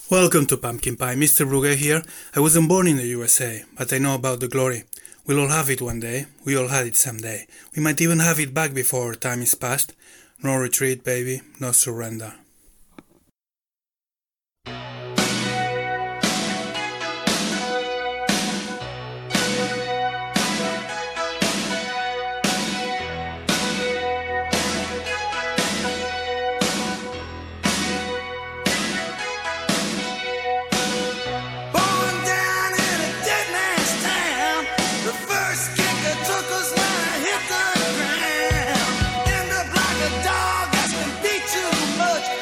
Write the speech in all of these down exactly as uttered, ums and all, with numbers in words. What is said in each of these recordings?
Welcome to Pumpkin Pie, Mister Brugge here. I wasn't born in the U S A, but I know about the glory. We'll all have it one day, we all had it someday. We might even have it back before time is past. No retreat, baby, no surrender. Much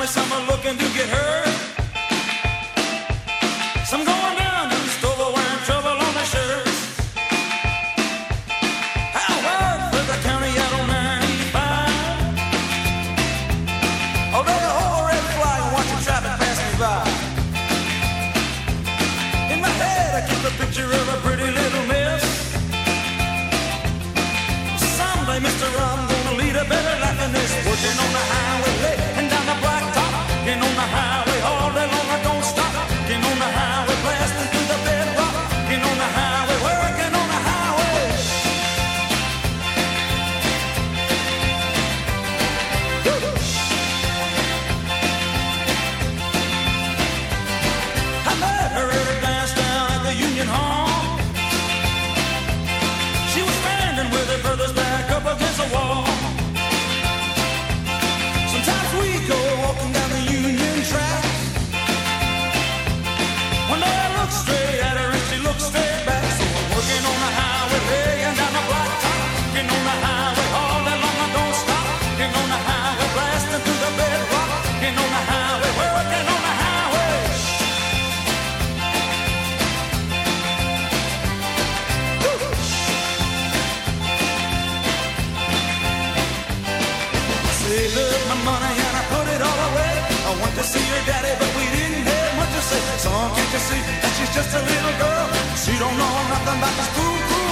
some are looking to get hurt. Some going down to the store wearing trouble on their shirts. I work for the county out on ninety-five. Although the whole red flag and watching traffic pass me by. In my head I keep a picture of a pretty little miss. Someday, mister, I'm gonna lead a better life than this. Working on the highway late and down the blacktop. Getting on the highway all day long, I don't stop. Getting on the highway, blasting through the bedrock. Getting on the highway, working on the highway. Woo! I met her at a dance down at the Union Hall. She was standing with her brothers back up against the wall. Sometimes we go walking down the Union track. One day I look straight at her and she looks straight back. So I'm working on the highway, laying down the blacktop. Getting on the highway all day long, I don't stop. Getting on the highway, blasting through the bedrock. Getting on the highway, working on the highway. Woo! Saved up my money and I put it all away. I went to see her daddy, but we didn't have much to say. Son, can't you see that she's just a little girl? She don't know nothing about this cool, cool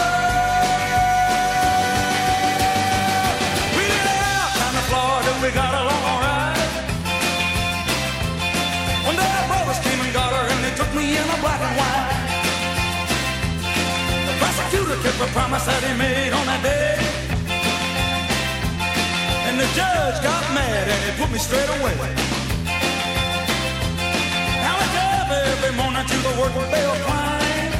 world. We lit out down the Florida, we got along all right. One day our brothers came and got her and they took me in a black and white. The prosecutor kept a promise that he made on that day. And the judge got mad and he put me straight away. Now I get up every morning to the work bell climb.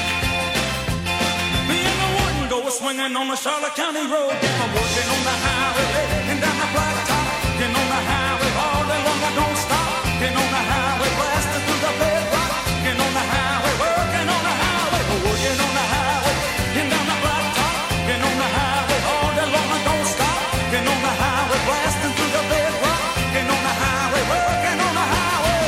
Me and the wooden go swinging on the Charlotte County road. I'm working on the highway and down the blacktop. Getting on the highway all day long, I don't stop. Getting on the highway, blasting through the bedrock. Getting on the highway, working on the highway, working on the highway and down the blacktop. Getting on the highway all day long, I don't stop. Getting on the highway, blasting through the bedrock. Getting on the highway, working on the highway.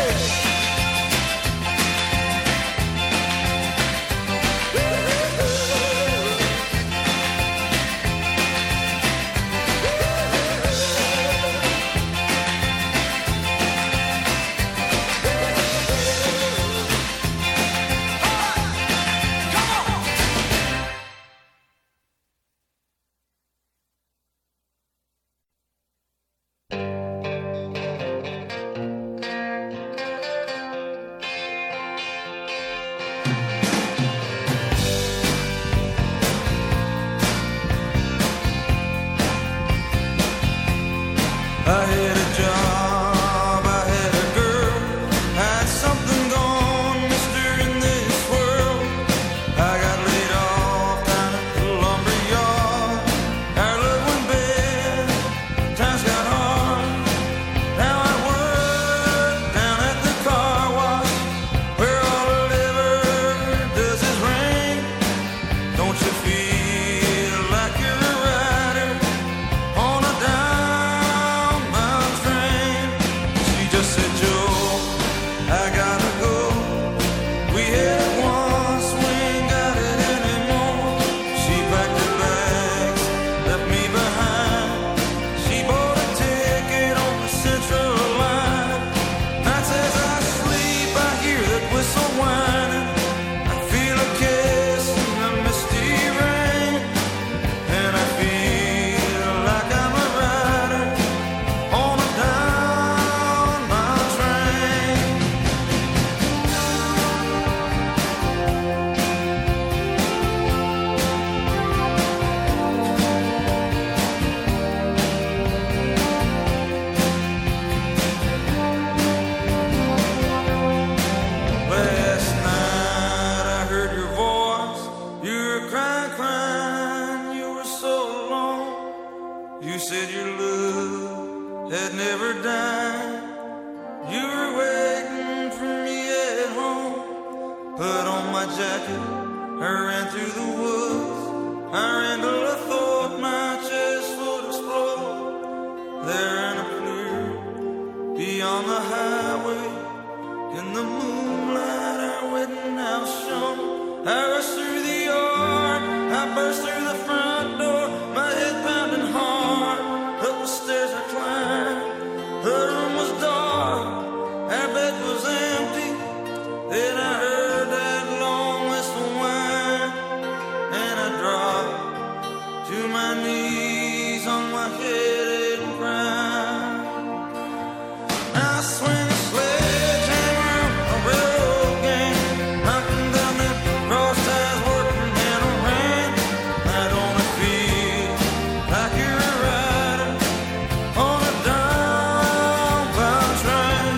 I had a job, I had a girl, had something gone, mister, in this world. I got laid off down at the lumber yard. Our love went bad, times got hard. Now I work down at the car wash, where all it ever does is rain. Don't you feel like you're a rider on a dime train? She just said, Joe, I gotta go. We had it once, we ain't got it anymore. She packed her bags, left me behind. She bought a ticket on the Central Line. Nights as I sleep, I hear that whistle whining. I feel a kiss in the misty rain. And I feel like I'm a rider on a downbound train. Last night I heard your voice. You were crying, crying, you were so alone. You said your love had never died. You were waiting for me at home. Put on my jacket, I ran through the woods. I ran till I thought my chest would explode. There in a clear the moonlight, our wedding house shone. I rushed through the yard, I burst through the front door, my head pounding hard. Up the stairs I climbed, the room was dark, our bed was empty. Then I heard that long whistle whine, and I dropped to my knees on my head and cried. I swing a sledgehammer, a railroad gang, knocking down them cross ties, working in a rain. I don't feel like you're a rider on a downbound train.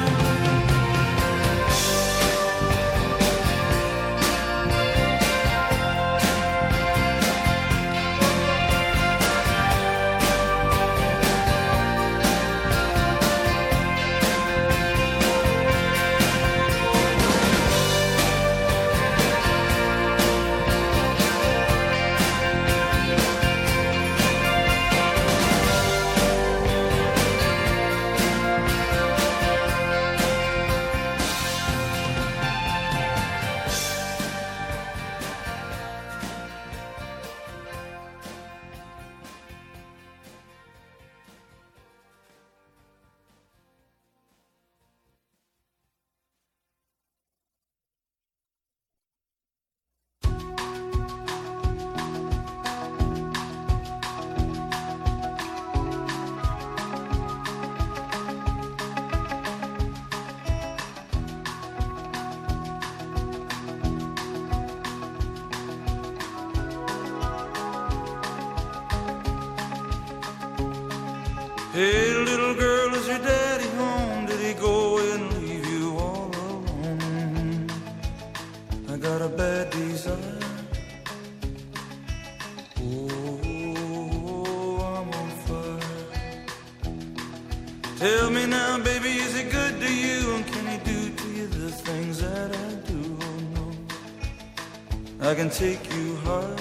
Hey, little girl, is your daddy home? Did he go and leave you all alone? I got a bad desire. Oh, I'm on fire. Tell me now, baby, is he good to you? And can he do to you the things that I do? Oh, no, I can take you high.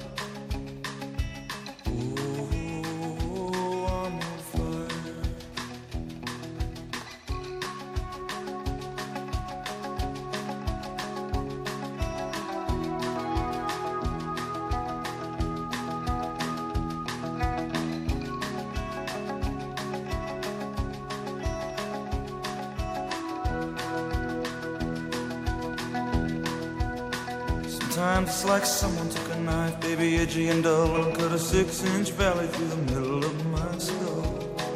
Sometimes it's like someone took a knife, baby, edgy and dull, and cut a six-inch valley through the middle of my skull.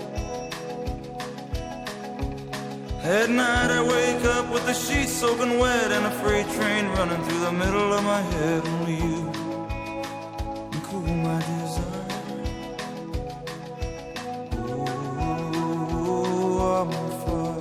At night I wake up with the sheets soaking wet and a freight train running through the middle of my head. Only you can cool my desire. Oh, I'm on fire.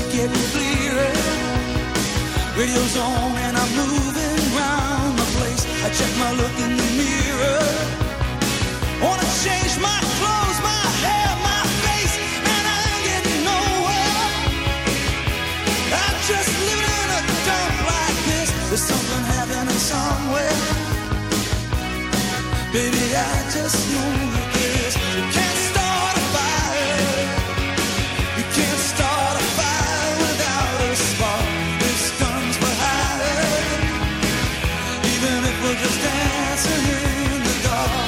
getting clearer. Radio's on and I'm moving round the place. I check my look in the mirror. Wanna change my clothes, my hair, my face, and I ain't getting nowhere. I'm just living in a dump like this. There's something happening somewhere. Baby, I just know this. You can't start a fire. You can't start a fire without a spark. This gun's for hire. Even if we're just dancing in the dark.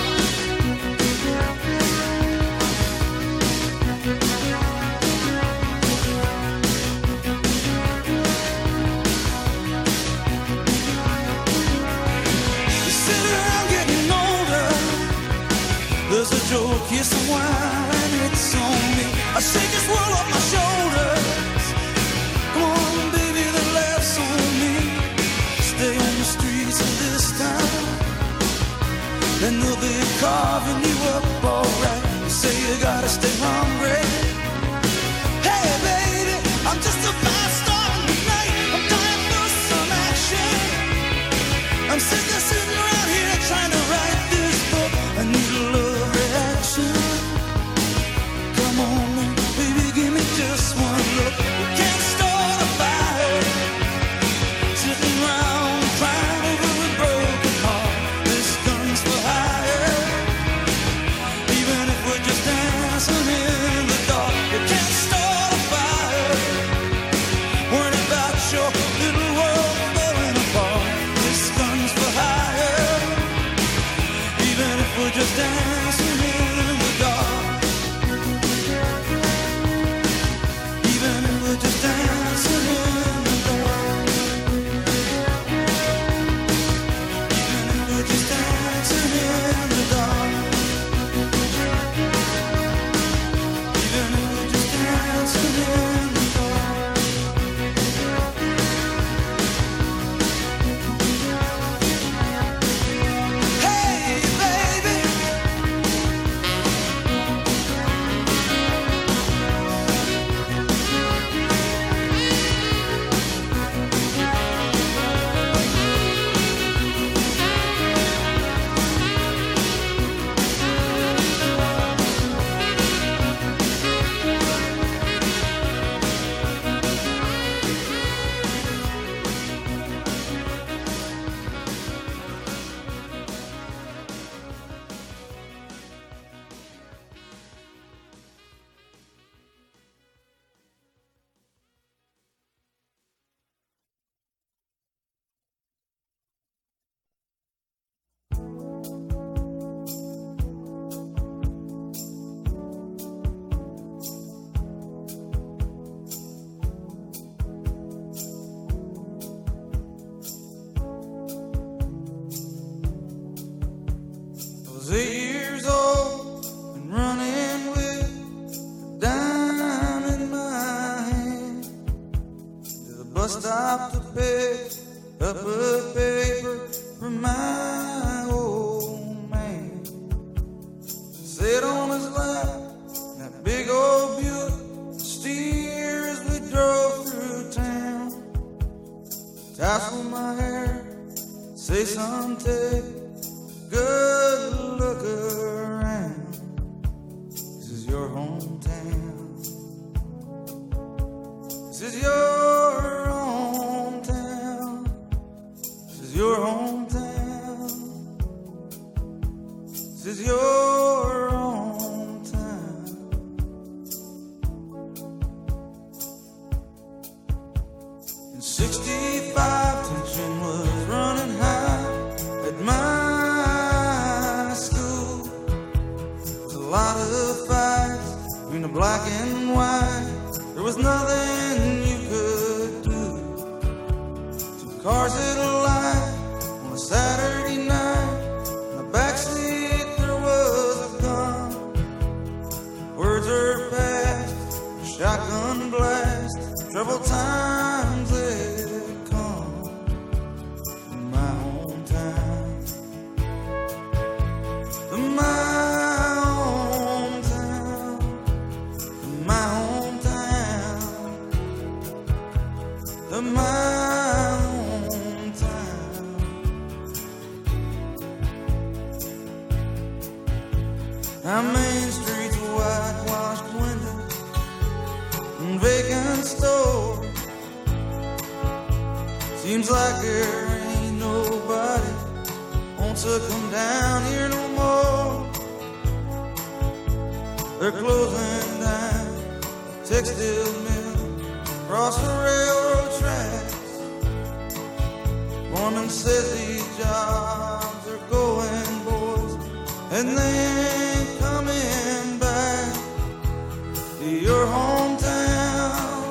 You sit around getting older. There's a joke, here's some wine, it's on me. I shake this world off my shoulders. Come on, baby, the laughs on me. Stay on the streets of this town, then they'll be carving you up alright. You say you gotta stay hungry. Hey, baby, I'm just a fast star tonight. I'm dying for some action. I'm sick of sitting around here trying to write this book. I need a love reaction. Come on, now, baby, give me just one look. You can't start a fire sitting around crying over a broken heart. This gun's for hire. Even if we're just dancing in the dark, you can't start a fire. Worrying about your little world falling apart. This gun's for hire. Even if we're just dancing in the dark. Even if we're just dancing in the dark. Even if we're just dancing in the dark. Even if we're just dancing in the dark. Hey, baby. I was eight years old and running with a dime in my hand to the bus stop to pick up a paper from my old man. Sit on his lap, that big old Buick steer as we drove through town. Tassel my hair, say son, take good look around. This is your hometown. This is your hometown. This is your hometown. This is your hometown. In sixty-five, tension was running high at my school. There was a lot of fights between the black and white. There was nothing you could do. Two cars at a light on a Saturday night. In the backseat there was a gun. Words are passed, a shotgun blast. Troubled times had come in my hometown. In my hometown. In my hometown. of my hometown. Our main streets, whitewashed windows and vacant stores. Seems like there ain't nobody wants to come down here no more. They're closing down textile mill across the railroad tracks. Foreman says these jobs are going, boys, and they ain't coming back to your hometown,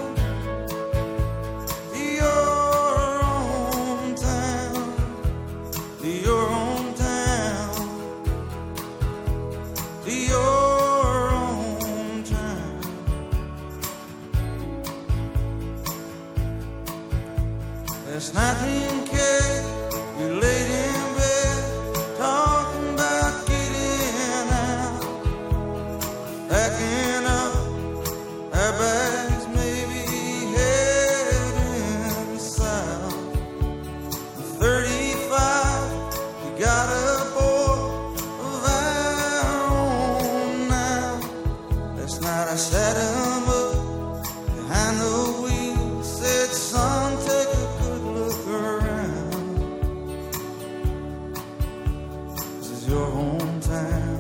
to your hometown, to your hometown, to your Last night me and Kate, we laid in bed, talking about getting out, packing up our bags, maybe heading south. thirty-five, we got a boy of our own now. Last night I sat him up behind the wheel, said, son, take a your hometown.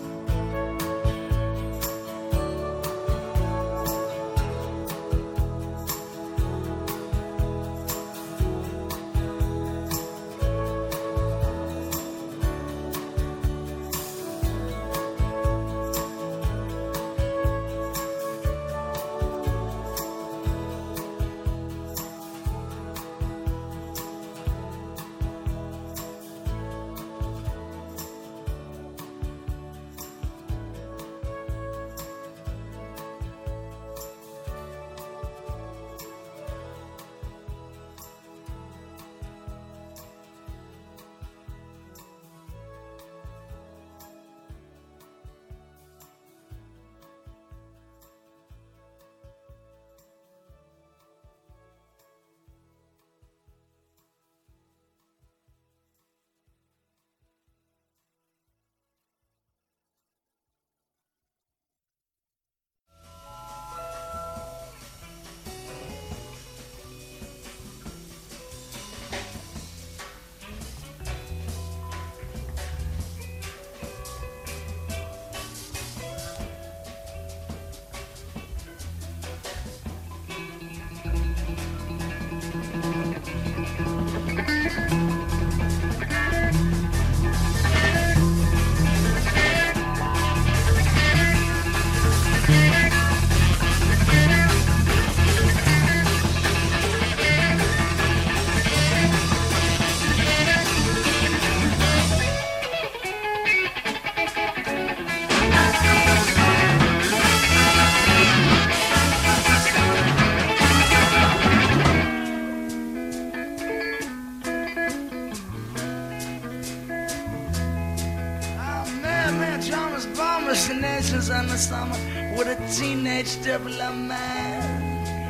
Destinations in the summer with a teenage development.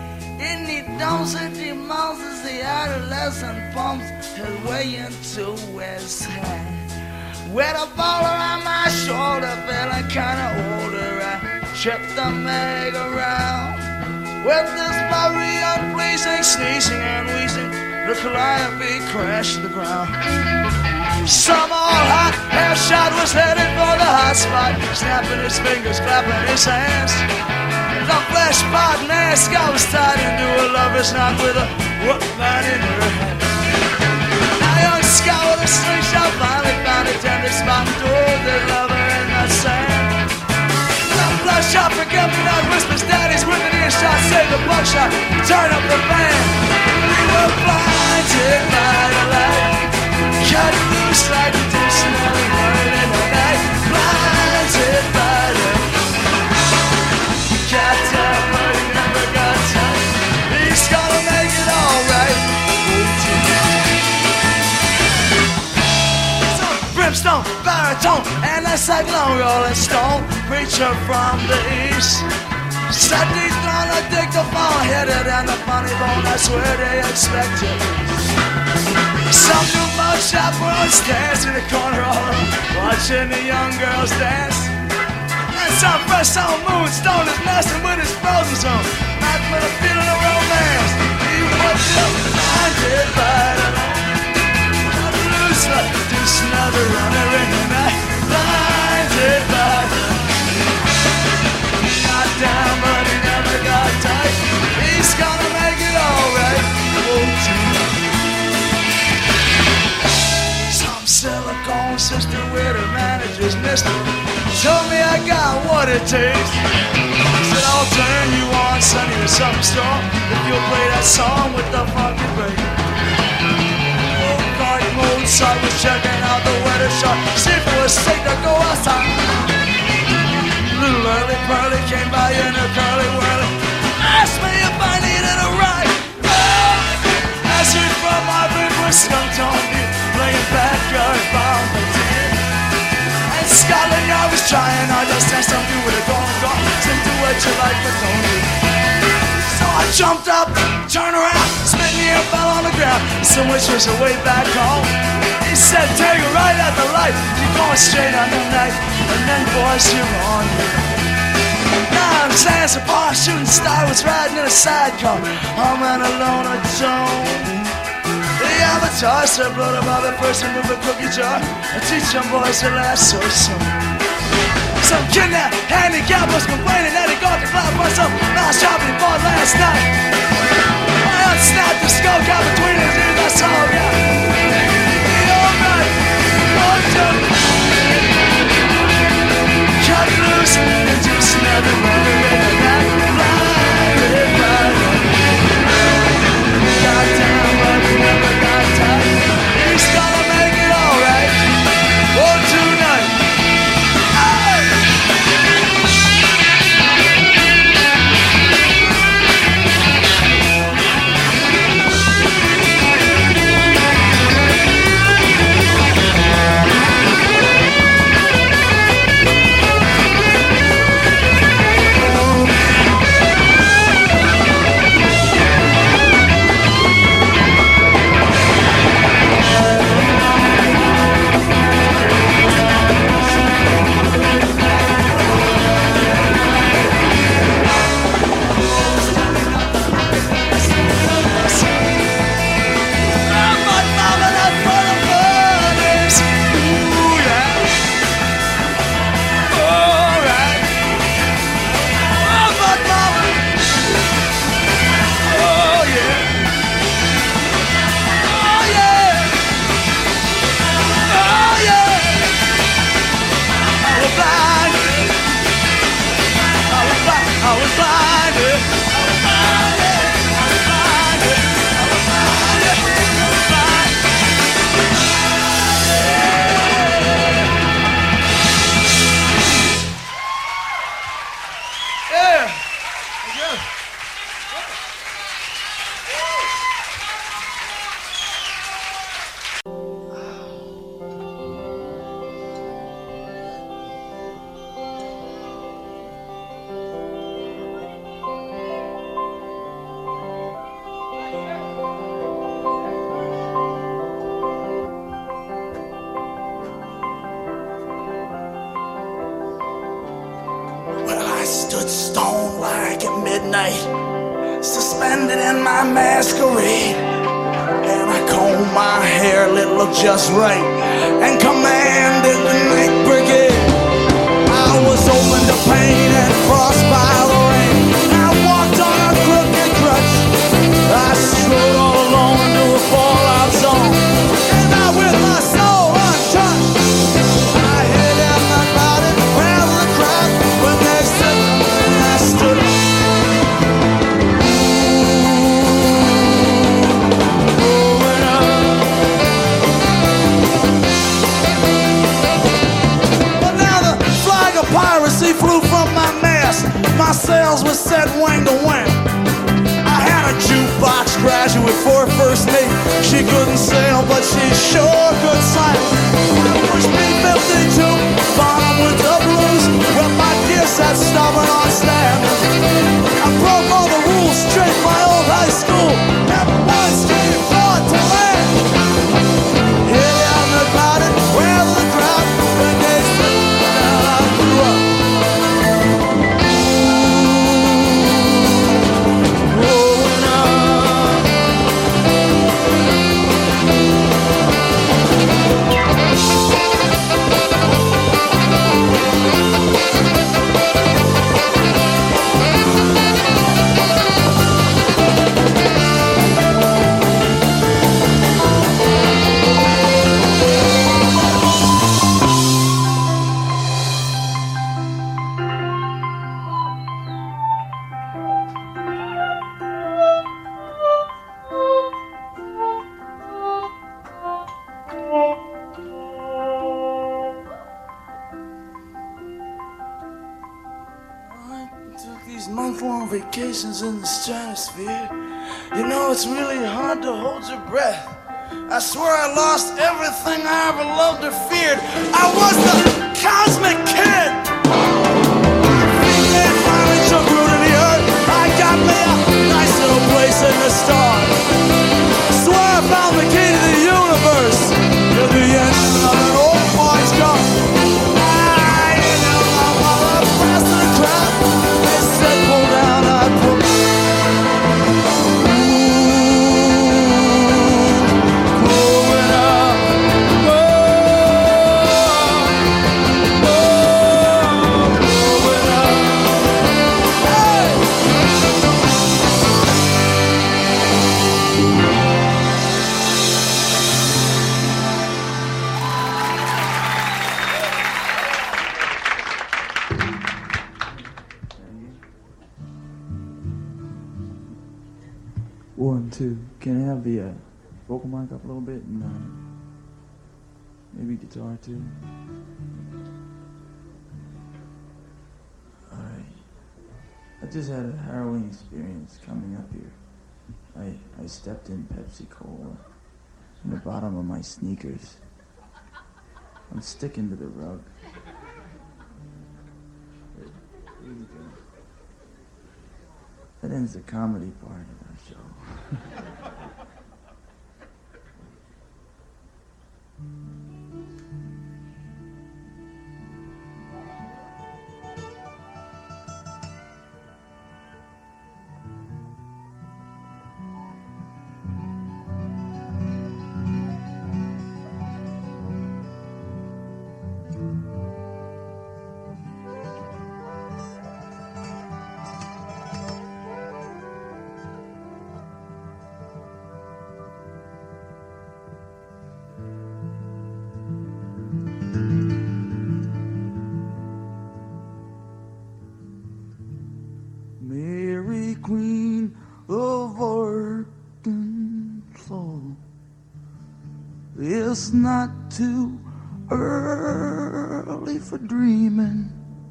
In the density Moses, the adolescent pumps his way into his head. With a ball around my shoulder, feeling kinda older, I tripped the meg around. With this blurry, unpleasing, sneezing and wheezing, the calliope crashed to the ground. Some old hot hair shot was headed for the hot spot, snapping his fingers, clapping his hands. The flesh pot mask I was tied into a lover's knot with a workman in her hand. A young scout with a slingshot finally found a tender spot and threw the lover in the sand. The bloodshot, forget me not, whispers daddy's within earshot, say the buckshot, turn up the band. We were blinded by the light, cut loose like a dictionary word in the night. Blinded by the cat up, but he never got time. He's gonna make it alright. So brimstone, baritone, and a cyclone rolling stone, preacher from the east. Set these on a dictaphone, headed and the funny bone, that's where they expect you. Some new mug chaperone stands in the corner all alone, watching the young girls dance. And some fresh on moonstone is messing with his frozen zone, not for the feeling of romance. He was just blinded by the blues, like just another runner in the night. Blinded by the got down, but he never got tight. He's gonna make it alright. Won't you? Some silicone sister with her manager's mister told me I got what it takes. Said I'll turn you on, Sonny, to something strong if you'll play that song with the funky break. Old Cardi Mozart was checking out the weather chart, see if it was safe to go outside. Little early pearly came by in a curly whirly, asked me if I needed a ride. Oh, answered from my big with skunked on me, playing backyard volunteer. And Scotland Yard was trying hard to stand something with a gong gong, sing to what you like but don't do. So I jumped up, turned around, spit in the air, fell on the ground. Some which was way back home. He said, take it right at the light, you're going straight on the night, and then boys, you're on me. Now I'm saying some bar shooting star was riding in a sidecar, humming a loner tone. The avatar said, blow the bobby person with a cookie jar, and teach them boys to laugh so soon. Some kidnapped handicap was complaining that he got the cloud for some mouse shopping he bought last night. I unsnapped the skull cap between his ears, that's all I got. Cut loose and just never runner in the night. Blinded by the got down but he never got tight. He's gonna make it alright. Oh, tonight. Stood stone like at midnight, suspended in my masquerade. And I combed my hair, let it look just right, and commanded the night brigade. I was open to pain and crossed by the rain. I walked on a crooked crutch, I strode all alone into a fallout zone, and I with my soul untouched, I hid in my body, proud of the crowd when they said I stood up. Going up. But now the flag of piracy flew from my mast. My sails were set wing to wing. I had a jukebox graduate for a first mate. She couldn't sail, but she sure could sail. Push B fifty-two, bottom with the blues. Well, my gear set stubborn on standing. complications in the stratosphere. You know, it's really hard to hold your breath. I swear I lost everything I ever loved or feared. I was the cosmic kid. They finally took root in the earth. I got me a nice little place in the stars. Swear I found the key to the universe. At the end of an old boy's gun. I didn't know my mother passed the crowd. They said pull down, I pulled. One, two. Can I have the uh, vocal mic up a little bit and uh, maybe guitar too? Alright. I just had a harrowing experience coming up here. I, I stepped in Pepsi Cola in the bottom of my sneakers. I'm sticking to the rug. Here you go. That ends the comedy part of our show. Mary, Queen of Arkansas, it's not too early for dreaming.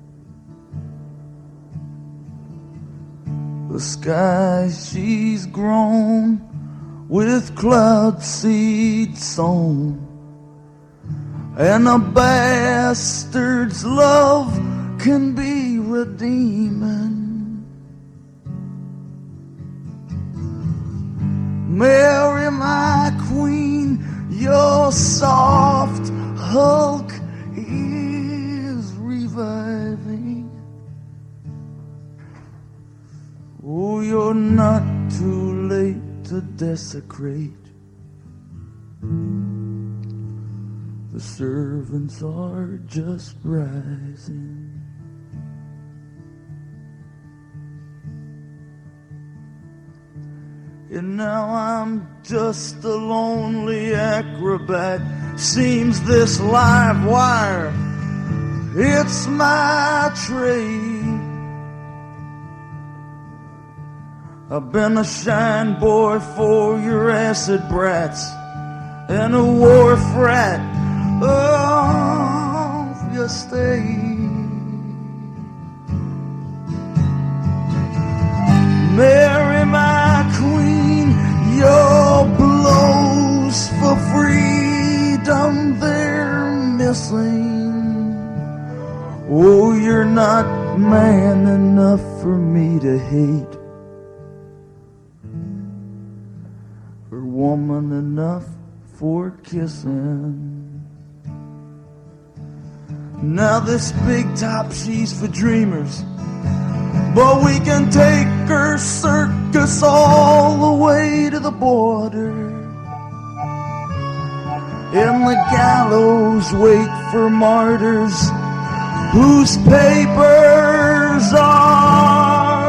The sky she's grown with cloud seed sown, and a bastard's love can be redeeming. Mary, my queen, your soft hulk is reviving. Oh, you're not too late to desecrate. The servants are just rising. And now I'm just a lonely acrobat. Seems this live wire, it's my trade. I've been a shine boy for your acid brats and a war frat of your state. Mary, my queen, your blows for freedom, they're missing. Oh, you're not man enough for me to hate, or woman enough for kissing. Now this big top, she's for dreamers, but we can take her circus all the way to the border. And the gallows wait for martyrs whose papers are